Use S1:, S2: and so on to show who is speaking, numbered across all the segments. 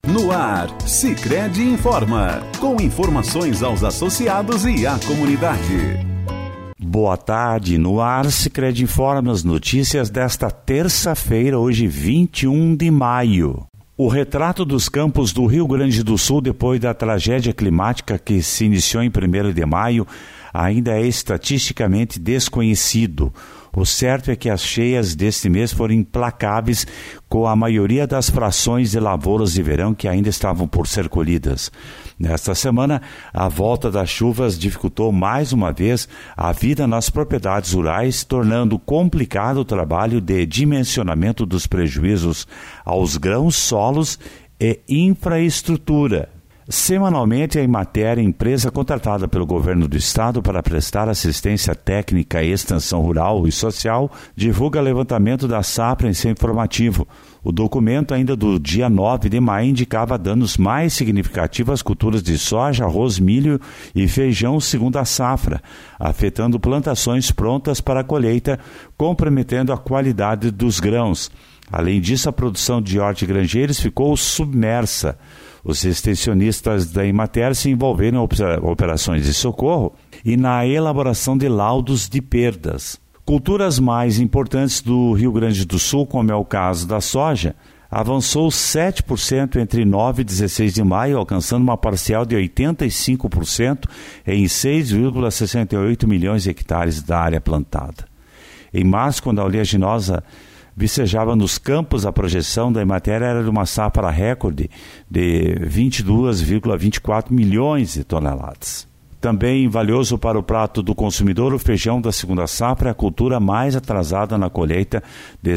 S1: No ar, Sicredi informa, com informações aos associados e à comunidade.
S2: Boa tarde, no ar Sicredi informa as notícias desta terça-feira, hoje 21 de maio. O retrato dos campos do Rio Grande do Sul depois da tragédia climática que se iniciou em 1º de maio ainda é estatisticamente desconhecido. O certo é que as cheias deste mês foram implacáveis com a maioria das frações de lavouras de verão que ainda estavam por ser colhidas. Nesta semana, a volta das chuvas dificultou mais uma vez a vida nas propriedades rurais, tornando complicado o trabalho de dimensionamento dos prejuízos aos grãos, solos e infraestrutura. Semanalmente, a Emater, empresa contratada pelo governo do estado para prestar assistência técnica e extensão rural e social, divulga levantamento da safra em seu informativo. O documento, ainda do dia 9 de maio, indicava danos mais significativos às culturas de soja, arroz, milho e feijão segundo a safra, afetando plantações prontas para a colheita, comprometendo a qualidade dos grãos. Além disso, a produção de hortigranjeiros ficou submersa. Os extensionistas da Emater se envolveram em operações de socorro e na elaboração de laudos de perdas. Culturas mais importantes do Rio Grande do Sul, como é o caso da soja, avançou 7% entre 9 e 16 de maio, alcançando uma parcial de 85% em 6,68 milhões de hectares da área plantada. Em março, quando a oleaginosa vicejava nos campos, a projeção da Emater era de uma safra recorde de 22,24 milhões de toneladas. Também valioso para o prato do consumidor, o feijão da segunda safra, a cultura mais atrasada na colheita de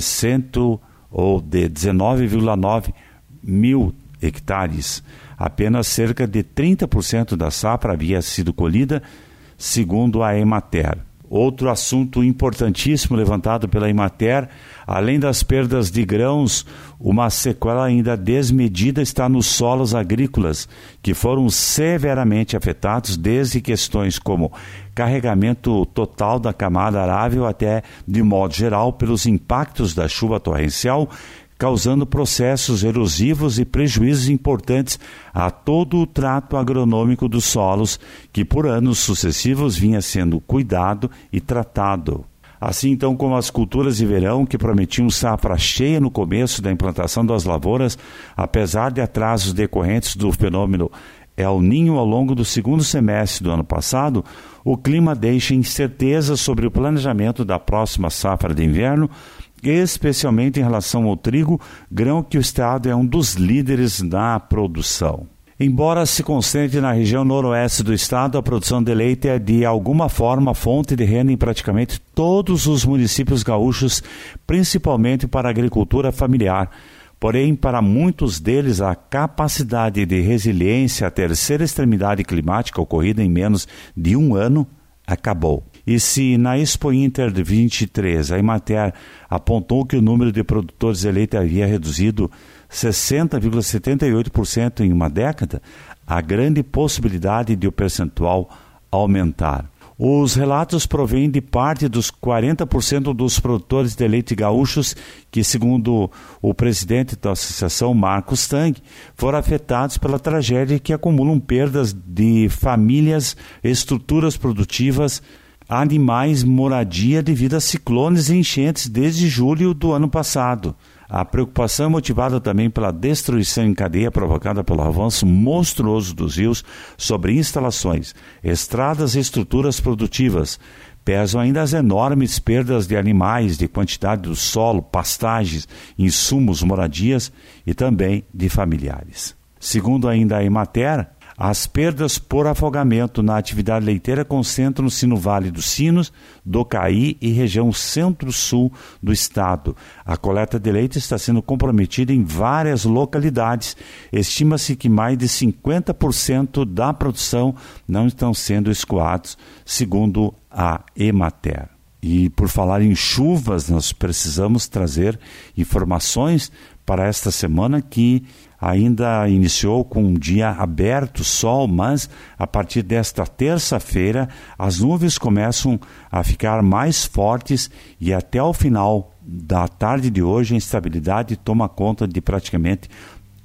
S2: 19,9 mil hectares. Apenas cerca de 30% da safra havia sido colhida, segundo a Emater. Outro assunto importantíssimo levantado pela Emater, além das perdas de grãos, uma sequela ainda desmedida está nos solos agrícolas, que foram severamente afetados desde questões como carregamento total da camada arável até, de modo geral, pelos impactos da chuva torrencial, causando processos erosivos e prejuízos importantes a todo o trato agronômico dos solos, que por anos sucessivos vinha sendo cuidado e tratado. Assim, então, como as culturas de verão, que prometiam safra cheia no começo da implantação das lavouras, apesar de atrasos decorrentes do fenômeno El Niño ao longo do segundo semestre do ano passado, o clima deixa incerteza sobre o planejamento da próxima safra de inverno, especialmente em relação ao trigo, grão que o estado é um dos líderes na produção. Embora se concentre na região noroeste do estado, a produção de leite é de alguma forma fonte de renda em praticamente todos os municípios gaúchos, principalmente para a agricultura familiar. Porém, para muitos deles, a capacidade de resiliência à terceira extremidade climática ocorrida em menos de um ano acabou. E se na Expo Inter de 23 a Emater apontou que o número de produtores de leite havia reduzido 60,78% em uma década, há grande possibilidade de o percentual aumentar. Os relatos provêm de parte dos 40% dos produtores de leite gaúchos que, segundo o presidente da associação, Marcos Tang, foram afetados pela tragédia, que acumulam perdas de famílias, estruturas produtivas, animais, moradia devido a ciclones e enchentes desde julho do ano passado. A preocupação é motivada também pela destruição em cadeia provocada pelo avanço monstruoso dos rios sobre instalações, estradas e estruturas produtivas. Pesam ainda as enormes perdas de animais, de quantidade do solo, pastagens, insumos, moradias e também de familiares. Segundo ainda a Emater, as perdas por afogamento na atividade leiteira concentram-se no Vale dos Sinos, do Caí e região centro-sul do estado. A coleta de leite está sendo comprometida em várias localidades. Estima-se que mais de 50% da produção não estão sendo escoados, segundo a Emater. E por falar em chuvas, nós precisamos trazer informações para esta semana que ainda iniciou com um dia aberto, sol, mas a partir desta terça-feira as nuvens começam a ficar mais fortes e até o final da tarde de hoje a instabilidade toma conta de praticamente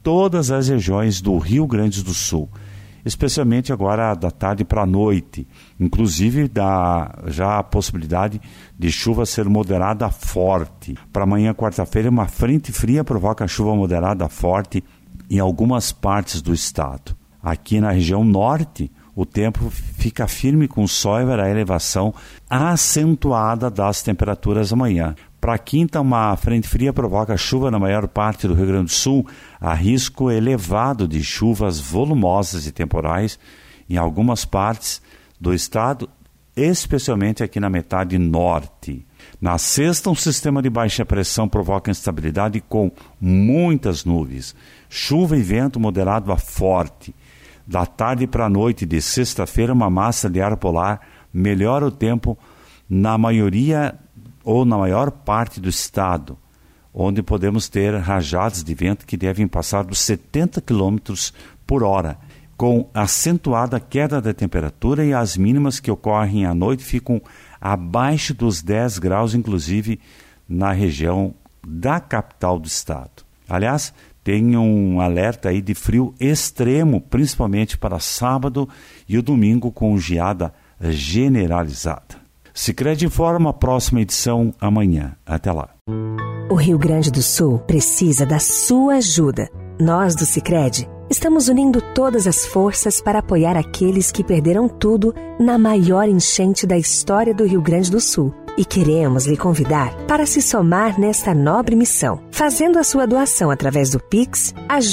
S2: todas as regiões do Rio Grande do Sul, especialmente agora da tarde para a noite. Inclusive, já a possibilidade de chuva ser moderada a forte. Para amanhã, quarta-feira, uma frente fria provoca chuva moderada a forte em algumas partes do estado. Aqui na região norte, o tempo fica firme com sol e haverá elevação acentuada das temperaturas amanhã. Para quinta, uma frente fria provoca chuva na maior parte do Rio Grande do Sul, há risco elevado de chuvas volumosas e temporais em algumas partes do estado, especialmente aqui na metade norte. Na sexta, um sistema de baixa pressão provoca instabilidade com muitas nuvens, chuva e vento moderado a forte. Da tarde para a noite de sexta-feira, uma massa de ar polar melhora o tempo na maioria ou na maior parte do estado, onde podemos ter rajadas de vento que devem passar dos 70 km por hora, com acentuada queda da temperatura, e as mínimas que ocorrem à noite ficam abaixo dos 10 graus, inclusive na região da capital do estado. Aliás, tem um alerta aí de frio extremo, principalmente para sábado e o domingo, com geada generalizada. Sicredi informa, a próxima edição amanhã. Até lá.
S3: O Rio Grande do Sul precisa da sua ajuda. Nós do Sicredi estamos unindo todas as forças para apoiar aqueles que perderam tudo na maior enchente da história do Rio Grande do Sul. E queremos lhe convidar para se somar nesta nobre missão. Fazendo a sua doação através do Pix,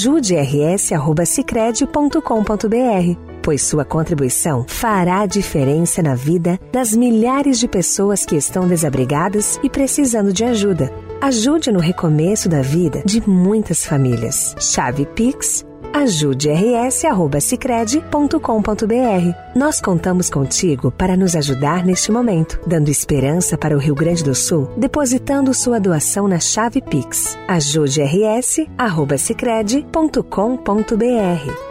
S3: ajude-rs@sicredi.com.br, pois sua contribuição fará a diferença na vida das milhares de pessoas que estão desabrigadas e precisando de ajuda. Ajude no recomeço da vida de muitas famílias. Chave Pix, ajude-rs@sicredi.com.br. Nós contamos contigo para nos ajudar neste momento, dando esperança para o Rio Grande do Sul, depositando sua doação na chave Pix, ajude-rs@sicredi.com.br.